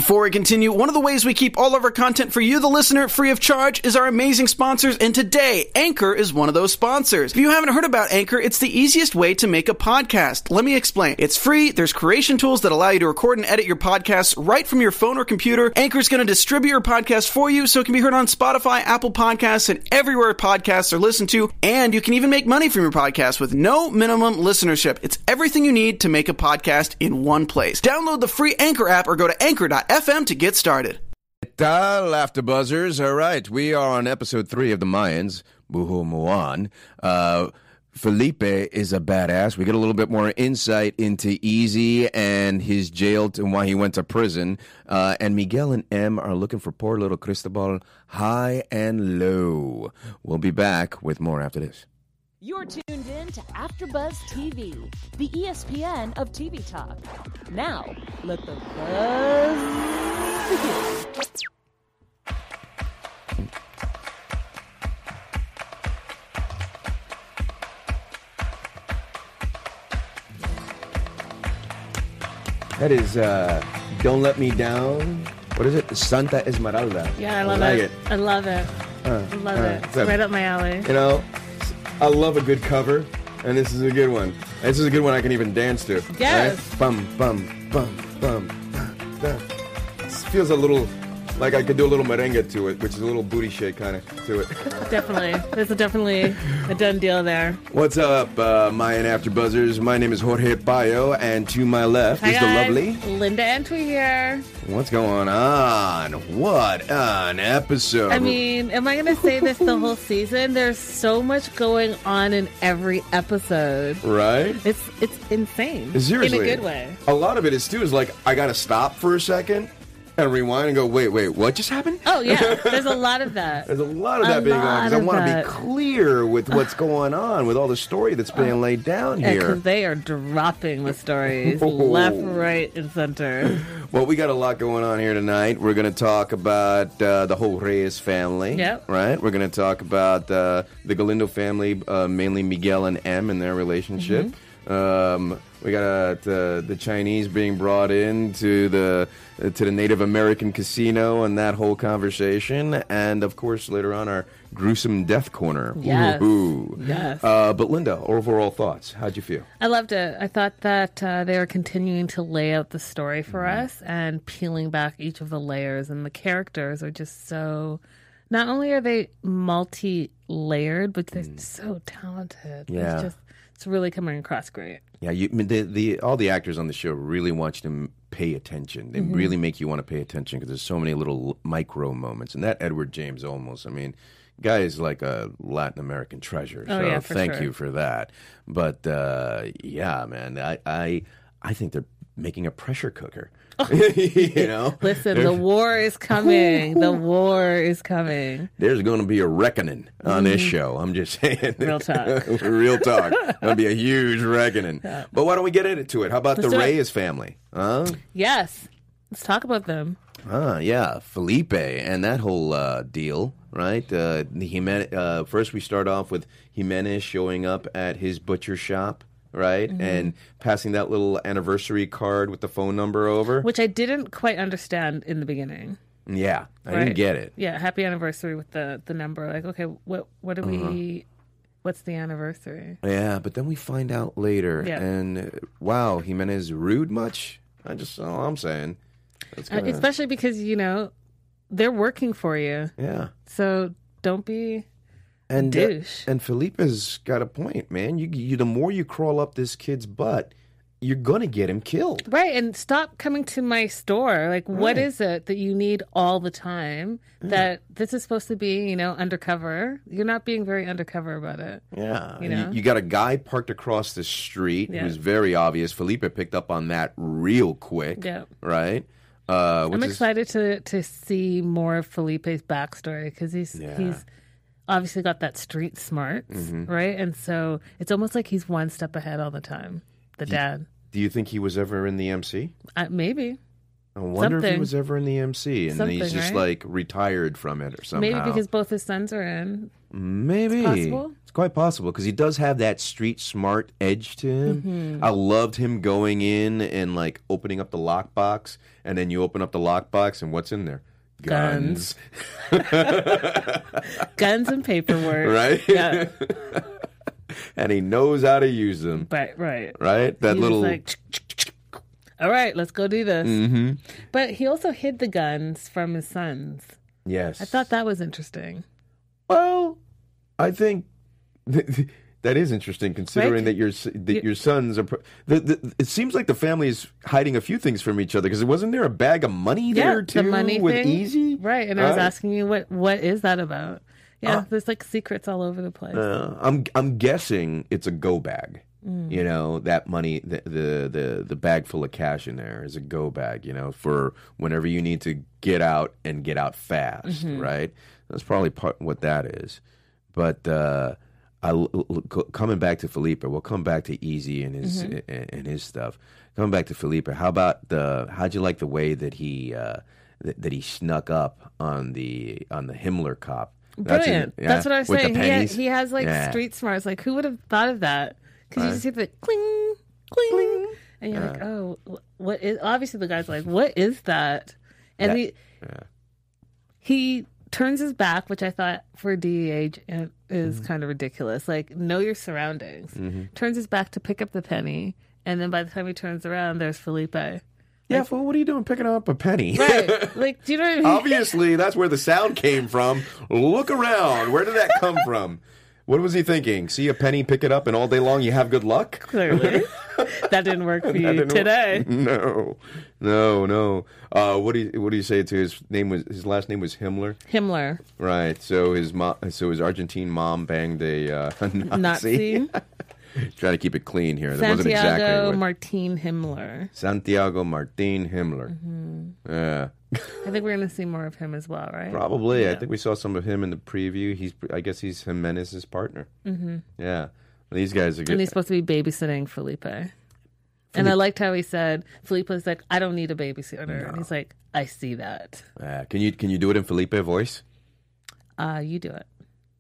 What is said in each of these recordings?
Before we continue, one of the ways we keep all of our content for you, the listener, free of charge is our amazing sponsors, and today, Anchor is one of those sponsors. If you haven't heard about Anchor, it's the easiest way to make a podcast. Let me explain. It's free, there's creation tools that allow you to record and edit your podcasts right from your phone or computer. Anchor's going to distribute your podcast for you so it can be heard on Spotify, Apple Podcasts, and everywhere podcasts are listened to, and you can even make money from your podcast with no minimum listenership. It's everything you need to make a podcast in one place. Download the free Anchor app or go to anchor.fm to get started. Laughter buzzers. All right, we are on episode 3 of the Mayans, Buho Muan. Felipe is a badass. We get a little bit more insight into Easy and his jail and why he went to prison. And Miguel and M are looking for poor little Cristobal high and low. We'll be back with more after this. You're tuned in to AfterBuzz TV, the ESPN of TV talk. Now, let the buzz begin. That is Don't Let Me Down. What is it? Santa Esmeralda. Yeah, I love it. I love it. I love it. It's right up my alley. You know, I love a good cover, and this is a good one. This is a good one I can even dance to. Yes. Right? Bum, bum, bum, bum. This feels a little like I could do a little merengue to it, which is a little booty shake kind of to it. Definitely. There's definitely a done deal there. What's up, Mayan After Buzzers? My name is Jorge Payo, and to my left is the lovely Linda Antwi here. What's going on? What an episode. I mean, am I going to say this the whole season? There's so much going on in every episode. Right? It's insane. Seriously. In a good way. A lot of it is, too, is like, I got to stop for a second and rewind and go, wait, what just happened? Oh, yeah. There's a lot of that. There's a lot of that being on, because I want to be clear with what's going on, with all the story that's being laid down here. Because they are dropping the stories left, right, and center. Well, we got a lot going on here tonight. We're going to talk about the whole Reyes family. Yep. Right? We're going to talk about the Galindo family, mainly Miguel and M and their relationship. Mm-hmm. We got the Chinese being brought in to the Native American casino and that whole conversation, and of course later on our gruesome death corner. Yes. Ooh. Yes. But Linda, overall thoughts? How'd you feel? I loved it. I thought that they were continuing to lay out the story for us and peeling back each of the layers, and the characters are just so. Not only are they multi-layered, but they're so talented. Yeah. It's really coming across great. Yeah, all the actors on the show really want you to pay attention. They really make you want to pay attention because there's so many little micro moments. And that Edward James Olmos, I mean, guy is like a Latin American treasure. Oh, so yeah, thank sure. you for that. But yeah, man, I think they're making a pressure cooker. You know, listen, the war is coming. The war is coming. There's going to be a reckoning on this show. I'm just saying. Real talk. Real talk. Going to be a huge reckoning. Yeah. But why don't we get into it? How about the Reyes family? Huh? Yes. Let's talk about them. Yeah. Felipe and that whole deal, right? First we start off with Jimenez showing up at his butcher shop. Right? Mm-hmm. And passing that little anniversary card with the phone number over. Which I didn't quite understand in the beginning. Yeah, I didn't get it. Yeah, happy anniversary with the number. Like, okay, what do we... What's the anniversary? Yeah, but then we find out later. Yeah. And, wow, Jimenez rude much? That's all I'm saying. Especially because, you know, they're working for you. Yeah. So don't be... douche. And Felipe's got a point, man. You the more you crawl up this kid's butt, you're gonna get him killed. Right, and stop coming to my store. Like, what is it that you need all the time? That this is supposed to be, you know, undercover. You're not being very undercover about it. Yeah, you know? You got a guy parked across the street who's very obvious. Felipe picked up on that real quick. Yeah, right. I'm excited to see more of Felipe's backstory because he's obviously got that street smarts, right? And so it's almost like he's one step ahead all the time. The dad. Do you think he was ever in the MC? Maybe. I wonder if he Something. was ever in the MC, and then he's Something, just right? like retired from it or somehow. Maybe because both his sons are in. Maybe It's possible? It's quite possible because he does have that street smart edge to him. Mm-hmm. I loved him going in and like opening up the lockbox, and then you open up the lockbox, and what's in there? Guns. Guns and paperwork. Right? Yeah. And he knows how to use them. Right. Right. Right? That He was little. like, all right, let's go do this. Mm-hmm. But he also hid the guns from his sons. Yes. I thought that was interesting. Well, I think that is interesting, considering Right? that your sons are. It seems like the family is hiding a few things from each other because wasn't there a bag of money there too the money with thing. Easy? Right, and I was asking you what is that about? Yeah, there's like secrets all over the place. I'm guessing it's a go bag. You know, that money, the bag full of cash in there is a go bag. You know, for whenever you need to get out and get out fast. Right. That's probably what that is. But coming back to Felipe, we'll come back to Easy and his and his stuff. Coming back to Felipe, how'd you like the way that he snuck up on the Himmler cop? Brilliant. That's what I was with the saying. pennies? He has like Yeah. street smarts. Like, who would have thought of that? Because you just hear the cling, cling, and you're like, oh, what is? Obviously, the guy's like, what is that? And he turns his back, which I thought for a DEA is kind of ridiculous. Like, know your surroundings. Turns his back to pick up the penny, and then by the time he turns around, there's Felipe. Yeah, fool, what are you doing picking up a penny? Right. Like, do you know what I mean? Obviously, that's where the sound came from. Look around. Where did that come from? What was he thinking? See a penny, pick it up, and all day long you have good luck? Clearly. That didn't work for you today. No. What do you say to his name? His last name was Himmler, Himmler. right? So his Argentine mom banged a Nazi. Nazi. Try to keep it clean here. That wasn't exactly Santiago what... Martin Himmler. Santiago Martin Himmler. Yeah. I think we're going to see more of him as well, right? Probably. Yeah. I think we saw some of him in the preview. I guess he's Jimenez's partner. Mm-hmm. Yeah. These guys are good. And he's supposed to be babysitting Felipe. And I liked how he said, Felipe was like, I don't need a babysitter. No. And he's like, I see that. Can you do it in Felipe voice? You do it.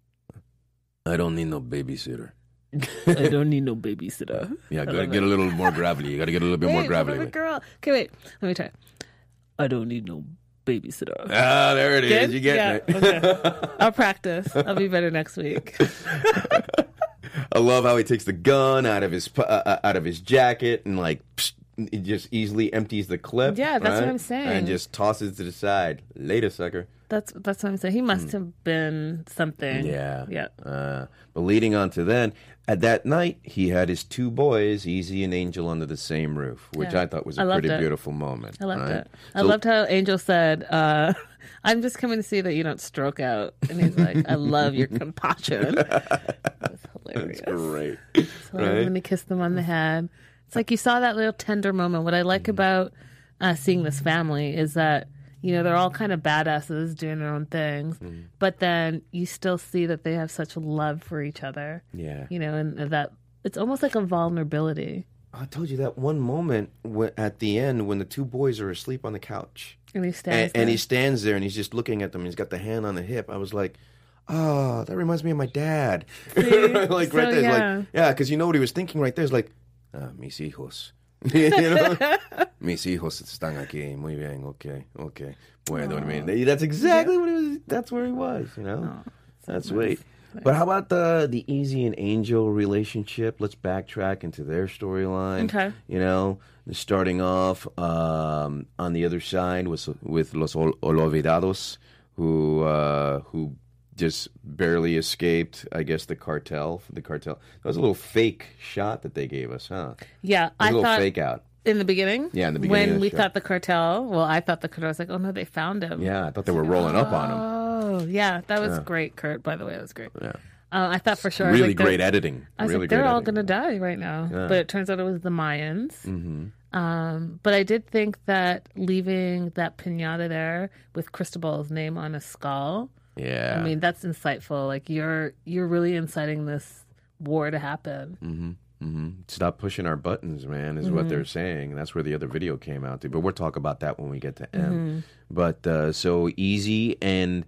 I don't need no babysitter. I don't need no babysitter. Yeah, gotta get a little more gravelly. You gotta get a little bit more gravelly. Wait, girl. Okay, wait. Let me try. I don't need no babysitter. Ah, there it is. Good? You get it. Okay. I'll practice. I'll be better next week. I love how he takes the gun out of his jacket and like he just easily empties the clip. Yeah, that's what right? I'm saying. And just tosses it to the side. Later, sucker. That's what I'm saying. He must have been something. Yeah. Yeah. But leading on to then, at that night, he had his two boys, Easy and Angel, under the same roof, which Yeah. I thought was a I loved pretty it. beautiful moment. I loved right? it. I loved how Angel said, I'm just coming to see that you don't stroke out. And he's like, I love your compassion. That's hilarious. That's great. So when he kissed them on the head. It's like you saw that little tender moment. What I like about seeing this family is that, you know, they're all kind of badasses doing their own things, but then you still see that they have such love for each other. Yeah. You know, and that it's almost like a vulnerability. I told you that one moment at the end when the two boys are asleep on the couch. And he stands And he stands there and he's just looking at them and he's got the hand on the hip. I was like, oh, that reminds me of my dad. Like So, right there. yeah. Like, yeah, because you know what he was thinking right there. It's like, mis hijos. You know? Mis hijos están aquí. Muy bien. Okay. Bueno, I mean, that's exactly what he was. That's where he was, you know? That's sweet. But how about the Easy and Angel relationship? Let's backtrack into their storyline. Okay. You know, starting off on the other side with Los Olvidados, who just barely escaped, I guess, the cartel. That was a little fake shot that they gave us, huh? Yeah, I I little thought fake out. in the beginning. Yeah, in the beginning of when the we show. thought the cartel. Well, I thought the cartel was like, oh no, they found him. Yeah, I thought they were rolling up on him. Oh, yeah, that was great, Kurt. By the way, that was great. Yeah. I thought for sure. Really like, great editing. I was really like, they're great all editing. going to die right now. Yeah. But it turns out it was the Mayans. Mm-hmm. But I did think that leaving that pinata there with Cristobal's name on a skull. Yeah. I mean, that's insightful. Like you're really inciting this war to happen. Stop pushing our buttons, man, is what they're saying. That's where the other video came out to. But we'll talk about that when we get to M. But so Easy and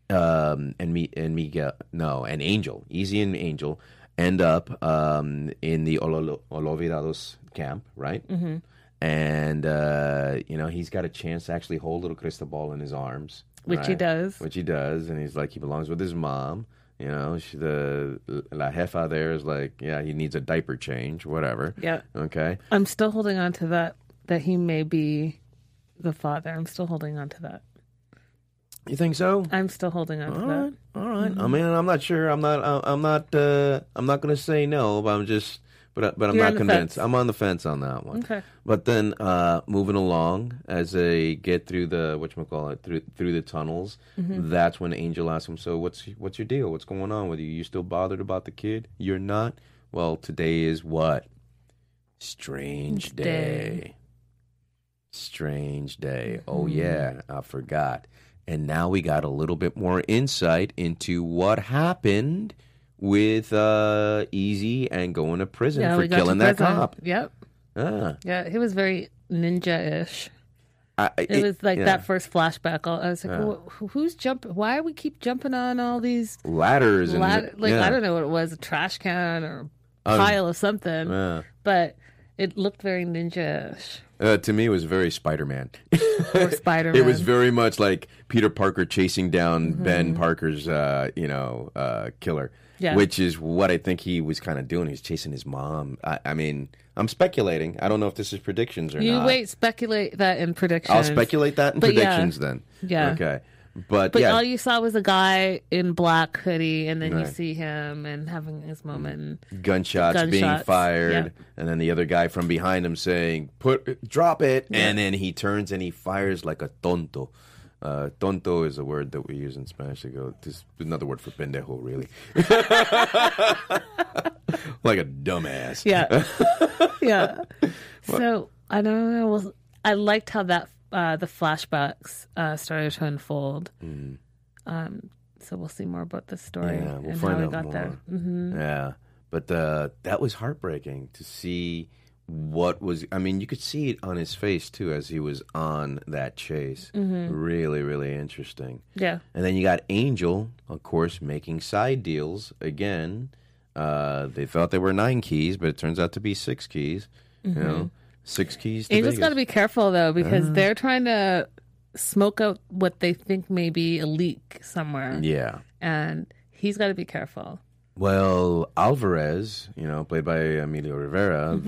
Miguel, no, and Angel. Easy and Angel end up in the Olvidados camp, right? And, he's got a chance to actually hold little Cristobal in his arms. Which he does. Which he does. And he's like, he belongs with his mom. You know, la jefa there is like, yeah, he needs a diaper change, whatever. Yeah. Okay. I'm still holding on to that he may be the father. I'm still holding on to that. You think so? I'm still holding on to that. All right. I mean, I'm not sure. I'm not going to say no, but I'm You're not on the convinced. fence. I'm on the fence on that one. Okay. But then moving along as they get through the through the tunnels, that's when Angel asks him, "So what's your deal? What's going on with you? You still bothered about the kid? You're not? Well, today is what? Strange day. Strange day. Oh yeah, I forgot. And now we got a little bit more insight into what happened with Easy and going to prison for killing that cop. Yep. Ah. Yeah, he was very ninja-ish. It was like that first flashback. I was like, who's jumping? Why do we keep jumping on all these ladders? I don't know what it was, a trash can or a pile of something. But it looked very ninja-ish. To me, it was very Spider-Man. Or Spider-Man. It was very much like Peter Parker chasing down Ben Parker's, killer. Yeah. Which is what I think he was kind of doing. He was chasing his mom. I mean, I'm speculating. I don't know if this is predictions or not. Speculate that in predictions. I'll speculate that in predictions then. Yeah. Okay. But all you saw was a guy in black hoodie, and then you see him and having his moment. Gunshots being fired, and then the other guy from behind him saying, drop it, and then he turns and he fires like a tonto. Tonto is a word that we use in Spanish to go, this is another word for pendejo, really. Like a dumbass. Yeah. Yeah. So, I don't know. Well, I liked how that the flashbacks started to unfold. So we'll see more about this story and how we got there. Yeah. But that was heartbreaking to see what was, I mean, you could see it on his face too as he was on that chase. Really, really interesting. Yeah. And then you got Angel, of course, making side deals again. They thought they were 9 keys, but it turns out to be 6 keys. You know, 6 keys to Angel's got to be careful though, because they're trying to smoke out what they think may be a leak somewhere. Yeah. And he's got to be careful. Well, Alvarez, played by Emilio Rivera,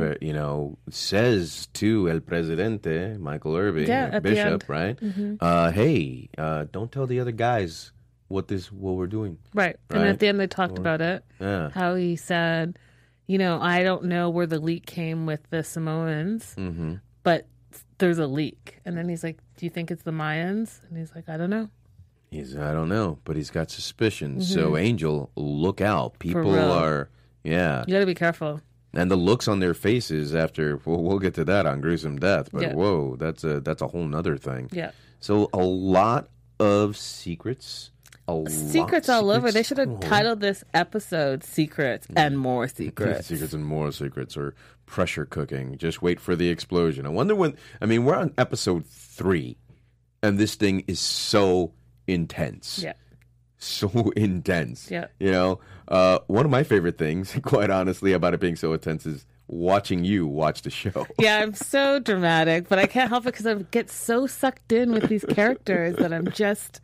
says to El Presidente, Michael Irby, Bishop, right? Hey, don't tell the other guys what we're doing. Right. And at the end they talked about it. Yeah. How he said, I don't know where the leak came with the Samoans, but there's a leak. And then he's like, do you think it's the Mayans? And he's like, I don't know. I don't know, but he's got suspicions. So, Angel, look out. People are, You got to be careful. And the looks on their faces after, we'll get to that on Gruesome Death, but whoa, that's a whole nother thing. Yeah. So, a lot of secrets. Secrets all over. They should have titled this episode Secrets and More Secrets. Secrets and More Secrets, or Pressure Cooking. Just wait for the explosion. I wonder we're on episode 3, and this thing is so intense. Yeah. So intense. Yeah. One of my favorite things, quite honestly, about it being so intense is watching you watch the show. Yeah, I'm so dramatic, but I can't help it because I get so sucked in with these characters that I'm just,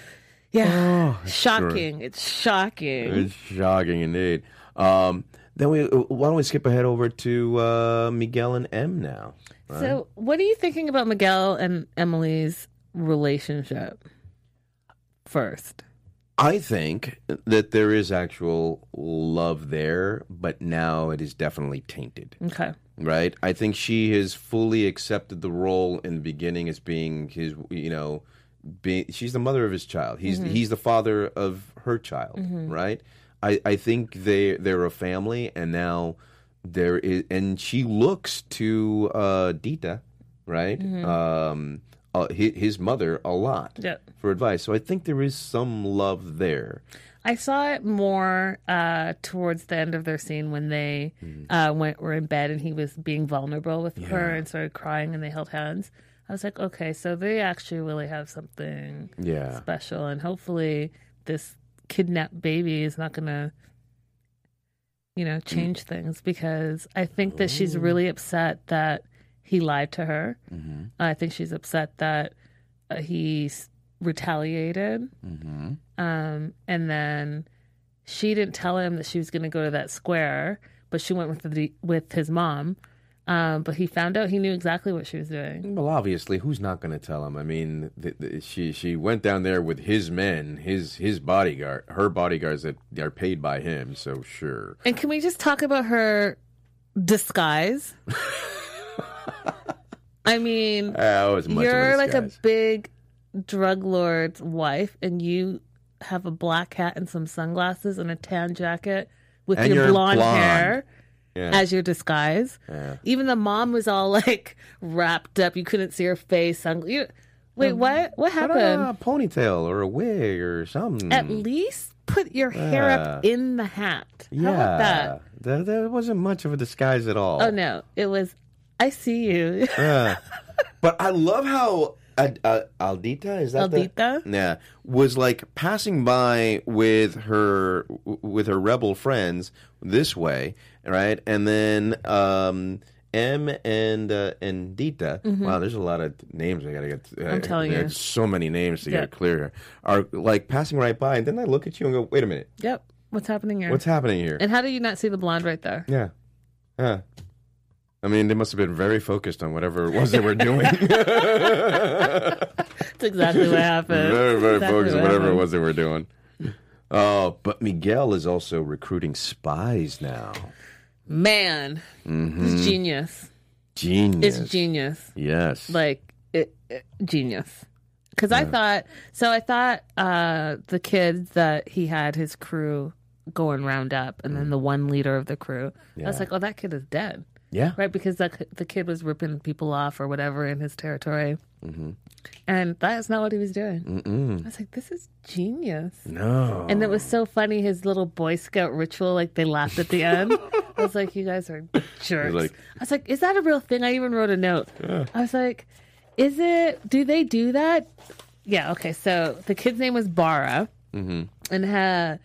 shocking. Sure. It's shocking. It's shocking indeed. Then why don't we skip ahead over to Miguel and M now? Right? So, what are you thinking about Miguel and Emily's relationship first? I think that there is actual love there, but now it is definitely tainted. Okay. Right? I think she has fully accepted the role in the beginning as being his, she's the mother of his child. He's the father of her child, right? I think they're a family, and now and she looks to Dita, right? his mother a lot for advice. So I think there is some love there. I saw it more towards the end of their scene when they were in bed and he was being vulnerable with her and started crying and they held hands. I was like, okay, so they actually really have something special, and hopefully this kidnapped baby is not going to, change things, because I think that she's really upset that he lied to her. Mm-hmm. I think she's upset that he retaliated. Mm-hmm. And then she didn't tell him that she was going to go to that square, but she went with his mom. But he found out, he knew exactly what she was doing. Well, obviously, who's not going to tell him? I mean, she went down there with his men, his bodyguard, her bodyguards that are paid by him, so sure. And can we just talk about her disguise? I mean, you're like a big drug lord's wife, and you have a black hat and some sunglasses and a tan jacket with your blonde hair. Yeah. As your disguise. Yeah. Even the mom was all like wrapped up. You couldn't see her face. Wait, what? What happened? A ponytail or a wig or something. At least put your hair up in the hat. How about that? There wasn't much of a disguise at all. Oh, no. It was, I see you. But I love how Aldita, is that Aldita? Was like passing by with her rebel friends this way, right? And then M and Dita. Mm-hmm. Wow, there's a lot of names I gotta get. I'm telling you, so many names to get clear here. Are like passing right by, and then I look at you and go, "Wait a minute. Yep, what's happening here? What's happening here?" And how do you not see the blonde right there? Yeah. I mean, they must have been very focused on whatever it was they were doing. That's exactly what happened. Very, very focused on whatever it was they were doing. Oh, but Miguel is also recruiting spies now. Man, it's genius. Genius. It's genius. Yes. Like, genius. Because I thought the kids that he had his crew go and round up, and then the one leader of the crew, I was like, oh, that kid is dead. Yeah. Right? Because the kid was ripping people off or whatever in his territory. Mm-hmm. And that is not what he was doing. Mm-mm. I was like, this is genius. No. And it was so funny, his little Boy Scout ritual, like they laughed at the end. I was like, you guys are jerks. I was like, is that a real thing? I even wrote a note. Yeah. I was like, do they do that? Yeah, okay. So the kid's name was Bara. Mm-hmm. And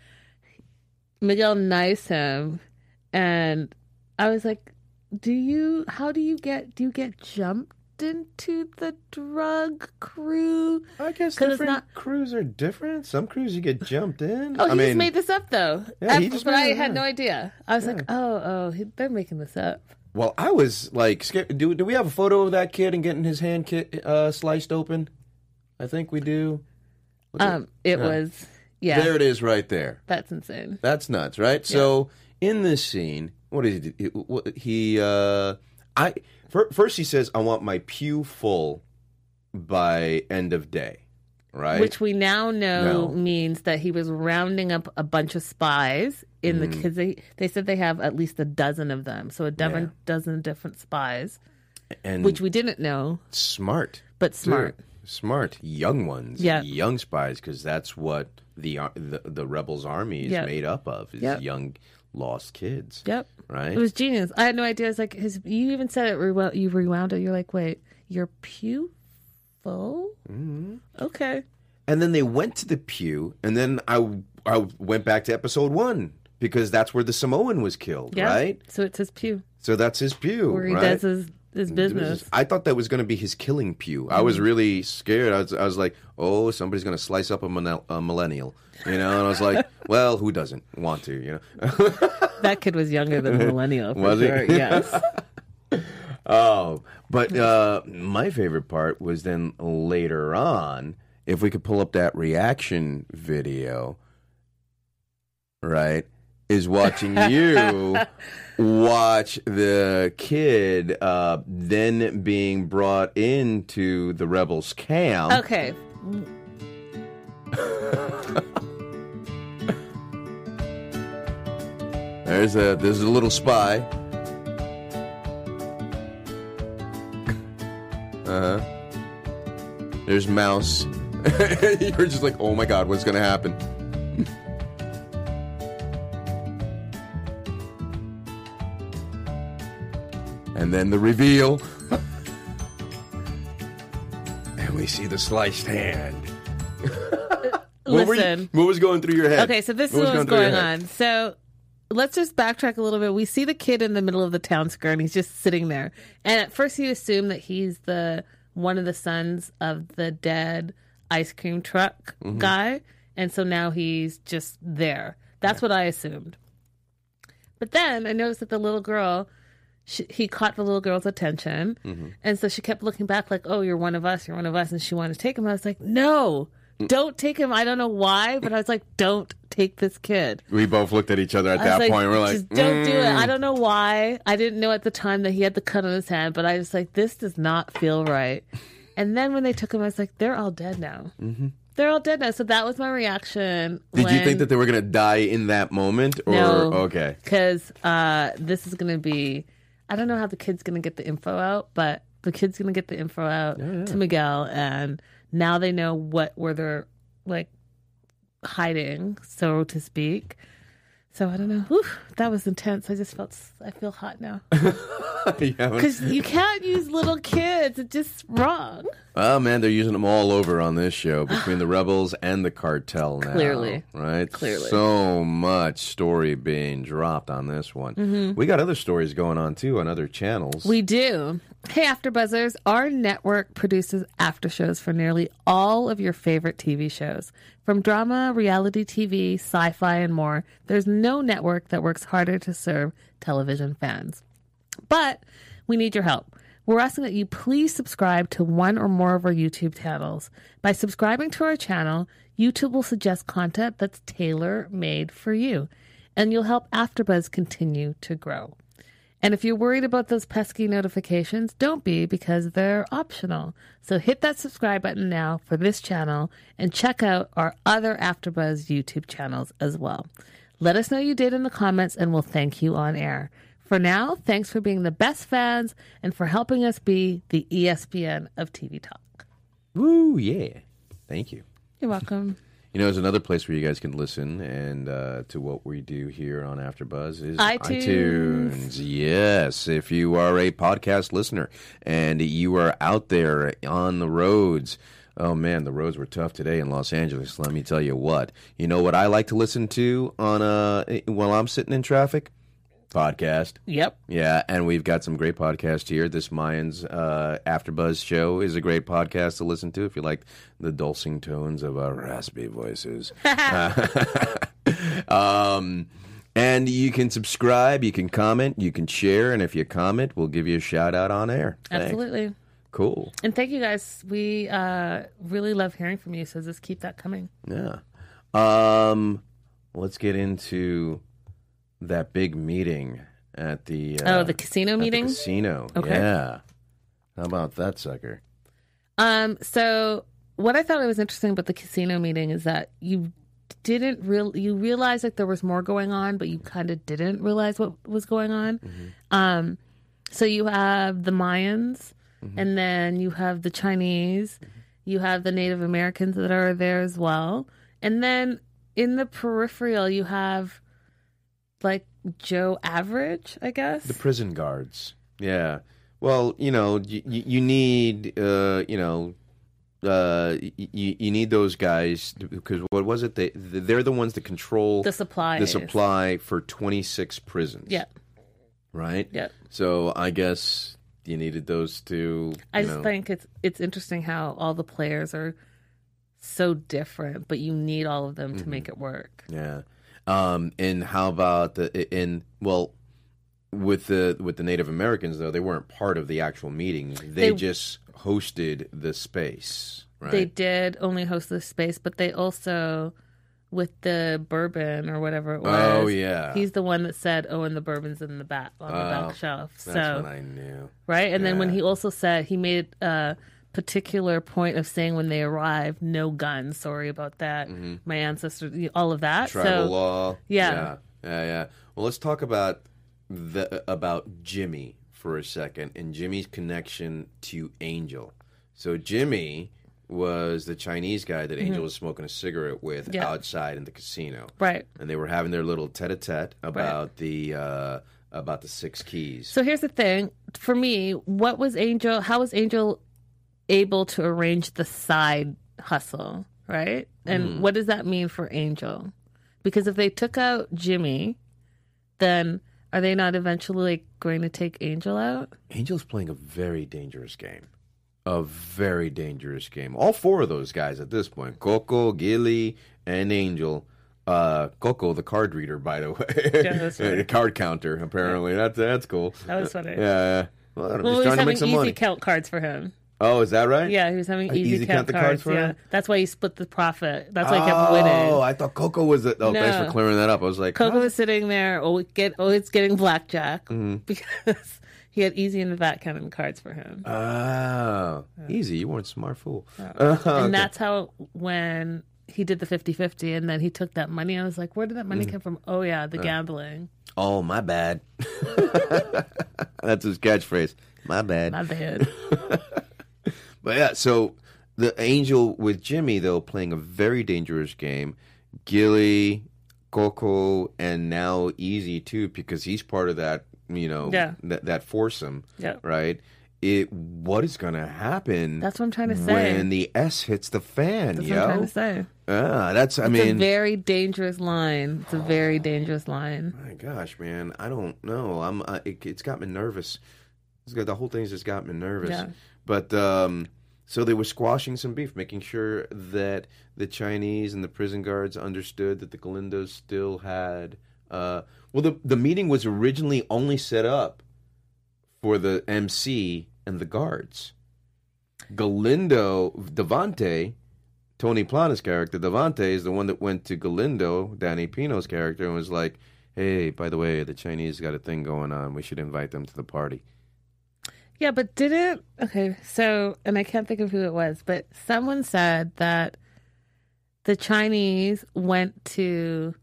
Miguel knifes him. And I was like, do you get jumped into the drug crew? I guess different crews are different. Some crews you get jumped in. Oh, he just made this up though. Yeah, but I had no idea. I was like, they're making this up. Well, I was like scared. Do we have a photo of that kid and getting his hand sliced open? I think we do. It was There it is, right there. That's insane. That's nuts, right? Yeah. So in this scene, what is he? First he says, "I want my pew full by end of day," right? Which we now know means that he was rounding up a bunch of spies in the kids. They said they have at least a dozen of them, so a dozen different spies, which we didn't know. Smart, but smart, smart, young ones, young spies, because that's what the rebels' army is made up of, is young lost kids. Yep. Right? It was genius. I had no idea. It's like you even said it, you rewound it. You're like, wait, your pew full? Mm-hmm. Okay. And then they went to the pew, and then I went back to episode 1 because that's where the Samoan was killed, right? So it's his pew. So that's his pew, where he does his business. I thought that was going to be his killing pew. I was really scared. I was like, oh, somebody's going to slice up a millennial, And I was like, well, who doesn't want to, That kid was younger than a millennial, for was sure. He? Yes. Oh, but my favorite part was then later on, if we could pull up that reaction video, right, is watching you watch the kid then being brought into the rebels' camp. Okay. There's a little spy. There's Mouse. You're just like, oh my God, what's going to happen? And then the reveal. And we see the sliced hand. What was going through your head? Okay, so this is what was going on. So let's just backtrack a little bit. We see the kid in the middle of the town square, and he's just sitting there. And at first you assume that he's one of the sons of the dead ice cream truck guy. And so now he's just there. That's what I assumed. But then I noticed that the little girl... he caught the little girl's attention. And so she kept looking back like, oh, you're one of us. You're one of us. And she wanted to take him. I was like, no, don't take him. I don't know why, but I was like, don't take this kid. We both looked at each other at that point. We're like, just don't do it. I don't know why. I didn't know at the time that he had the cut on his hand, but I was like, this does not feel right. And then when they took him, I was like, they're all dead now. They're all dead now. So that was my reaction. Did you think that they were going to die in that moment? Or no. Okay. Because this is going to be... I don't know how the kid's going to get the info out, but the kid's going to get the info out to Miguel, and now they know where they're, like, hiding, so to speak. So, I don't know. Whew, that was intense. I feel hot now. Because you can't use little kids. It's just wrong. Oh, man, they're using them all over on this show, between the Rebels and the Cartel now. Clearly. Right? Clearly. So much story being dropped on this one. We got other stories going on, too, on other channels. We do. Hey, AfterBuzzers, our network produces after shows for nearly all of your favorite TV shows. From drama, reality TV, sci-fi, and more, there's no network that works harder to serve television fans. But we need your help. We're asking that you please subscribe to one or more of our YouTube channels. By subscribing to our channel, YouTube will suggest content that's tailor-made for you, and you'll help AfterBuzz continue to grow. And if you're worried about those pesky notifications, don't be, because they're optional. So hit that subscribe button now for this channel and check out our other AfterBuzz YouTube channels as well. Let us know you did in the comments, and we'll thank you on air. For now, thanks for being the best fans and for helping us be the ESPN of TV Talk. Woo, yeah. Thank you. You're welcome. You know, there's another place where you guys can listen and to what we do here on AfterBuzz is iTunes. Yes, if you are a podcast listener and you are out there on the roads. Oh, man, the roads were tough today in Los Angeles. Let me tell you what. You know what I like to listen to while I'm sitting in traffic? Podcast. Yep. Yeah, and we've got some great podcasts here. This Mayans AfterBuzz show is a great podcast to listen to if you like the dulcing tones of our raspy voices. And you can subscribe, you can comment, you can share, and if you comment, we'll give you a shout-out on air. Thanks. Absolutely. Cool. And thank you, guys. We really love hearing from you, so just keep that coming. Yeah. Let's get into that big meeting at the... the casino meeting? The casino, okay. Yeah. How about that sucker? So what I thought was interesting about the casino meeting is that you you realized that there was more going on, but you kind of didn't realize what was going on. Mm-hmm. So you have the Mayans, mm-hmm. and then you have the Chinese, mm-hmm. you have the Native Americans that are there as well. And then in the peripheral, you have like Joe Average, I guess. The prison guards. Yeah. Well, you know, you need, you need those guys because what was it? They're the ones that control the supply. The supply for 26 prisons. Yeah. Right? Yeah. So I guess you needed those two. I just think it's interesting how all the players are so different, but you need all of them mm-hmm. to make it work. Yeah. And how about with the Native Americans though, they weren't part of the actual meeting. They just hosted the space, right? They did only host the space, but they also, with the bourbon or whatever it was. Oh yeah, he's the one that said, "Oh, and the bourbon's in the back on the back shelf." That's what I knew, right? And then when he also said he made a particular point of saying when they arrived, no guns. Sorry about that. Mm-hmm. My ancestors, all of that. Tribal law. Yeah. Well, let's talk about Jimmy for a second and Jimmy's connection to Angel. So Jimmy was the Chinese guy that Angel was smoking a cigarette with outside in the casino. Right. And they were having their little tete-a-tete about the 6 keys. So here's the thing. For me, how was Angel able to arrange the side hustle, right? And what does that mean for Angel? Because if they took out Jimmy, then are they not eventually going to take Angel out? Angel's playing a very dangerous game. A very dangerous game. All 4 of those guys at this point, Coco, Gilly, and Angel. Coco, the card reader, by the way. Yeah, that's right. The card counter, apparently. That's cool. That was funny. Yeah. Well, I'm Well, just he was trying to make having some easy money. count cards for him. Oh, is that right? Yeah, he was having Easy count count the cards. cards for yeah, him? that's why he split the profit. That's why he kept winning. Oh, I thought Coco was the... Oh, thanks No. for clearing that up. I was like... Coco was sitting there always getting blackjack Mm-hmm. because he had Easy in the back counting cards for him. Oh, easy. You weren't a smart fool. And that's how when he did the 50-50 and then he took that money, I was like, where did that money come from? Oh, yeah, the gambling. Oh, my bad. That's his catchphrase. My bad. My bad. But yeah, so the Angel with Jimmy, though, playing a very dangerous game. Gilly, Coco, and now Easy, too, because he's part of that, that foursome, right? What is going to happen? That's what I'm trying to say. When the S hits the fan, That's what I'm trying to say. It's a very dangerous line. It's a very dangerous line. My gosh, man, I don't know. It's got me nervous. The whole thing's just got me nervous. Yeah. But so they were squashing some beef, making sure that the Chinese and the prison guards understood that the Galindos still had. The meeting was originally only set up for the MC and the guards. Galindo, Devante, Tony Plana's character, Devante, is the one that went to Galindo, Danny Pino's character, and was like, hey, by the way, the Chinese got a thing going on. We should invite them to the party. Yeah, but and I can't think of who it was, but someone said that the Chinese went to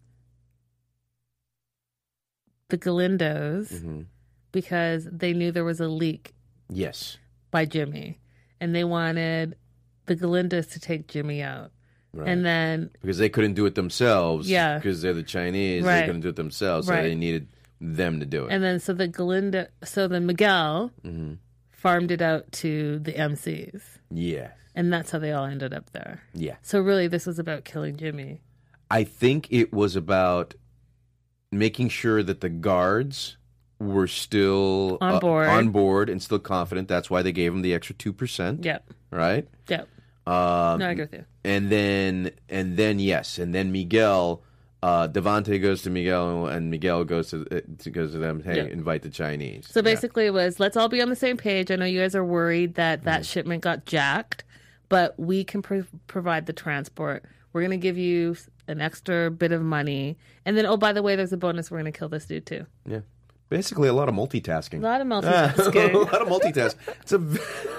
the Galindos because they knew there was a leak. Yes. By Jimmy. And they wanted the Galindos to take Jimmy out. Right. And then... Because they couldn't do it themselves. Yeah. Because they're the Chinese. Right. They couldn't do it themselves. So they needed them to do it. And then so then Miguel farmed it out to the MCs. Yeah. And that's how they all ended up there. Yeah. So really this was about killing Jimmy. I think it was about making sure that the guards were still on board and still confident. That's why they gave them the extra 2%. Yep. Right? Yep. No, I agree with you. And then Miguel, Devante goes to Miguel, and Miguel goes to them. Hey, invite the Chinese. So basically, it was let's all be on the same page. I know you guys are worried that shipment got jacked, but we can provide the transport. We're going to give you an extra bit of money, and then by the way, there's a bonus. We're going to kill this dude too. Yeah, basically a lot of multitasking. A lot of multitasking. A lot of multitasking.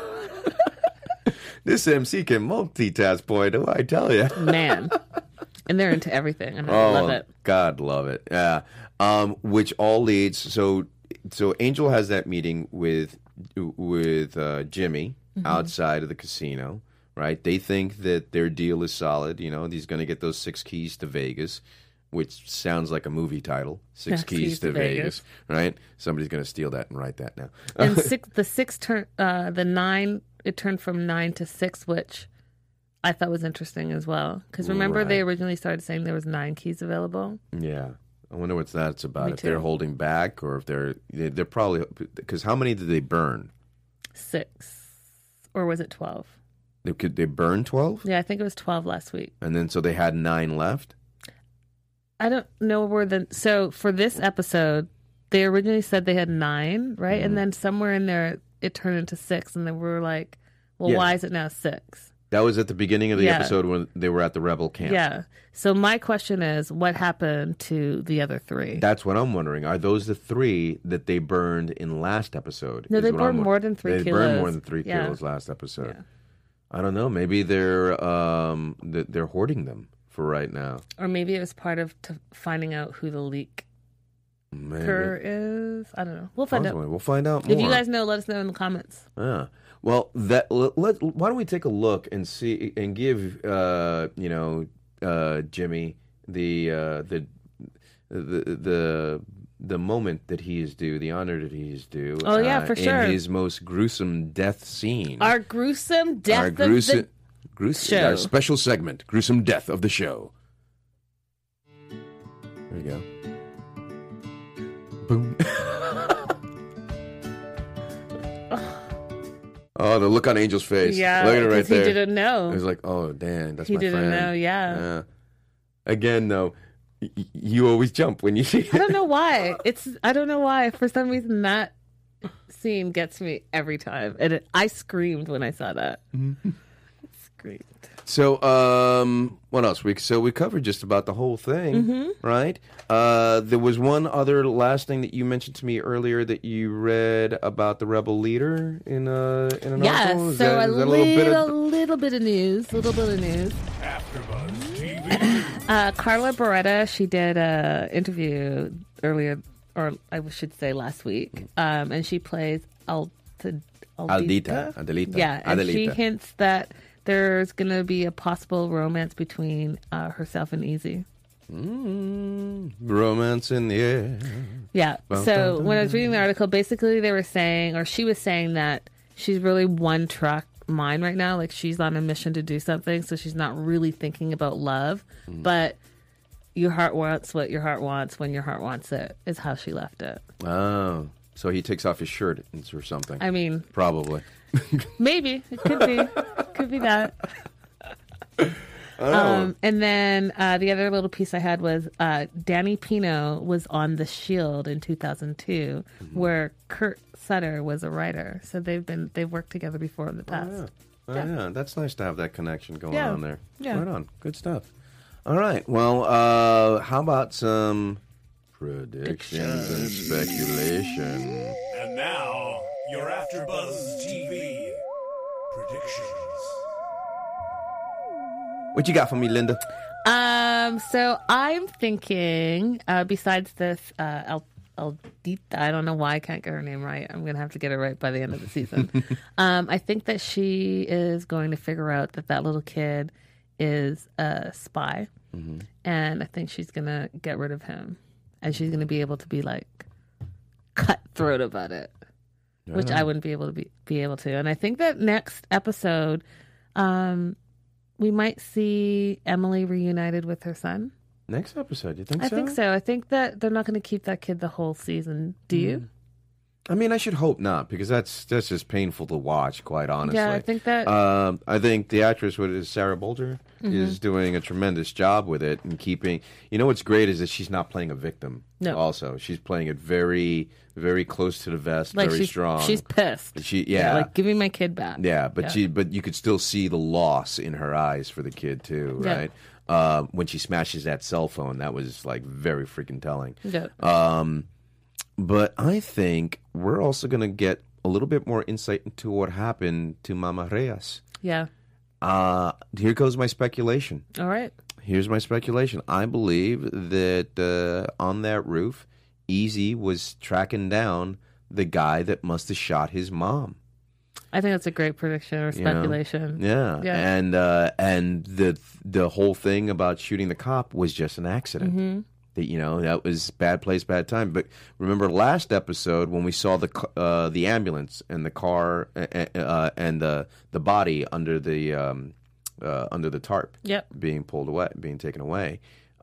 This MC can multitask, boy, do I tell you. Man. And they're into everything. And I love it. God, love it. Yeah. Which all leads... So Angel has that meeting with Jimmy outside of the casino, right? They think that their deal is solid. He's going to get those 6 keys to Vegas, which sounds like a movie title. 6 keys to Vegas, right? Somebody's going to steal that and write that now. And the 9... It turned from 9 to 6, which I thought was interesting as well. Because remember, they originally started saying there was 9 keys available. Yeah, I wonder what that's about. Me if too. They're holding back, or if they're probably because how many did they burn? 6, or was it 12? They burn 12? Yeah, I think it was 12 last week. And then so they had 9 left. I don't know so for this episode, they originally said they had 9, right? And then somewhere in there, it turned into 6, and then we were like, well, why is it now 6? That was at the beginning of the episode when they were at the rebel camp. Yeah. So my question is, what happened to the other 3? That's what I'm wondering. Are those the 3 that they burned in last episode? No, they burned more than 3 kilos. They burned more than 3 kilos last episode. Yeah. I don't know. Maybe they're hoarding them for right now. Or maybe it was part of finding out who the leak is. I don't know. We'll find out. We'll find out more. If you guys know, let us know in the comments. Yeah. Well, why don't we take a look and see and give Jimmy the moment that he is due, the honor that he is due. Oh yeah, for sure. In his most gruesome death scene. Our gruesome death of the show. Our special segment, gruesome death of the show. There you go. Boom. Oh, the look on Angel's face. Yeah, look at it right there. He didn't know. It was like, oh, Dan, that's my friend. He didn't know, yeah. Again, though, you always jump when you see it. I don't know why. I don't know why. For some reason, that scene gets me every time. And I screamed when I saw that. Mm-hmm. Screamed. So, what else? We covered just about the whole thing, right? There was one other last thing that you mentioned to me earlier that you read about the rebel leader in an article. Yes, so a little bit of news. AfterBuzz TV. Carla Beretta, she did an interview earlier, or I should say last week, and she plays Adelita. Yeah, and Adelita. She hints that there's going to be a possible romance between herself and Easy. Romance in the air. Yeah. So when I was reading the article, basically they were saying, or she was saying, that she's really one track mind right now. Like, she's on a mission to do something, so she's not really thinking about love. But your heart wants what your heart wants when your heart wants it, is how she left it. Oh, so he takes off his shirt or something. I mean, probably. Maybe it could be that. And then the other little piece I had was Danny Pino was on The Shield in 2002, where Kurt Sutter was a writer. So they've worked together before in the past. Yeah, that's nice to have that connection going on there. Yeah. Right on. Good stuff. All right. Well, how about some predictions and speculation? And now, your AfterBuzz TV predictions. What you got for me, Linda? So I'm thinking, besides this, Aldita, I don't know why I can't get her name right. I'm going to have to get it right by the end of the season. I think that she is going to figure out that little kid is a spy. And I think she's going to get rid of him. And she's going to be able to be, like, cutthroat about it. Which I wouldn't be able to be able to. And I think that next episode, we might see Emily reunited with her son. Next episode, you think so? I think so. I think that they're not going to keep that kid the whole season. Do you? I mean, I should hope not, because that's just painful to watch, quite honestly. Yeah, I think that... I think the actress, Sarah Bolger, is doing a tremendous job with it and keeping... You know what's great is that she's not playing a victim. No. Also, she's playing it very, very close to the vest, like very strong. She's pissed. Like, give me my kid back. Yeah, but you could still see the loss in her eyes for the kid too, right? When she smashes that cell phone, that was like very freaking telling. Yeah. But I think we're also going to get a little bit more insight into what happened to Mama Reyes. Yeah. Here goes my speculation. All right. Here's my speculation. I believe that on that roof, Easy was tracking down the guy that must have shot his mom. I think that's a great prediction or speculation. Yeah. And the whole thing about shooting the cop was just an accident. That was bad place, bad time. But remember last episode when we saw the ambulance and the car and the body under the tarp, being pulled away, being taken away.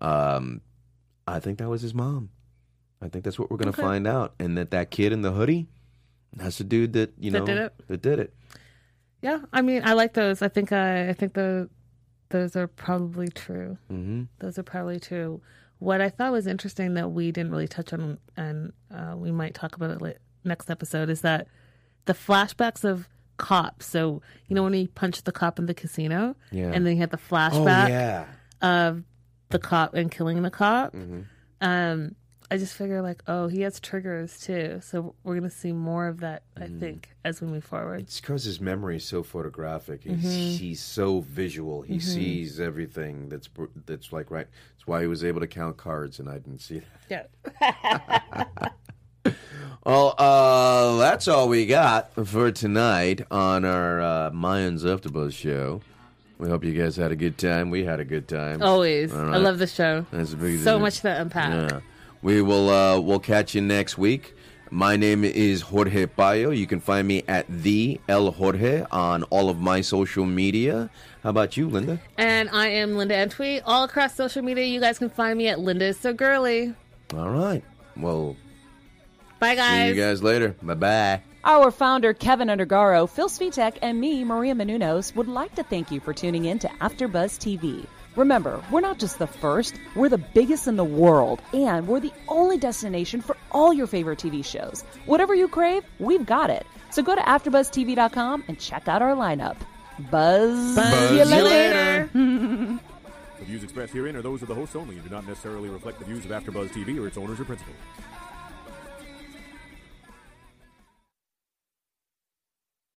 I think that was his mom. I think that's what we're going to find out, and that kid in the hoodie, that's the dude that did it. Yeah, I mean, I like those. I think those are probably true. Those are probably true. What I thought was interesting that we didn't really touch on, and we might talk about it next episode, is that the flashbacks of cops. So, when he punched the cop in the casino, and then he had the flashback of the cop and killing the cop. I just figure, like, he has triggers too. So we're going to see more of that, I think, as we move forward. It's because his memory is so photographic. He's so visual. He sees everything that's like, right. That's why he was able to count cards, and I didn't see that. Yeah. Well, that's all we got for tonight on our Mayans AfterBuzz show. We hope you guys had a good time. We had a good time. Always. Right. I love the show. That's a big so much to unpack. Yeah. We will we'll catch you next week. My name is Jorge Payo. You can find me at the El Jorge on all of my social media. How about you, Linda? And I am Linda Entwee. All across social media, you guys can find me at Linda Is So Girly. All right. Well, bye, guys. see you guys later. Bye-bye. Our founder, Kevin Undergaro, Phil Svitek, and me, Maria Menounos, would like to thank you for tuning in to AfterBuzz TV. Remember, we're not just the first, we're the biggest in the world, and we're the only destination for all your favorite TV shows. Whatever you crave, we've got it. So go to AfterBuzzTV.com and check out our lineup. Buzz you later. The views expressed herein are those of the hosts only and do not necessarily reflect the views of AfterBuzz TV or its owners or principals.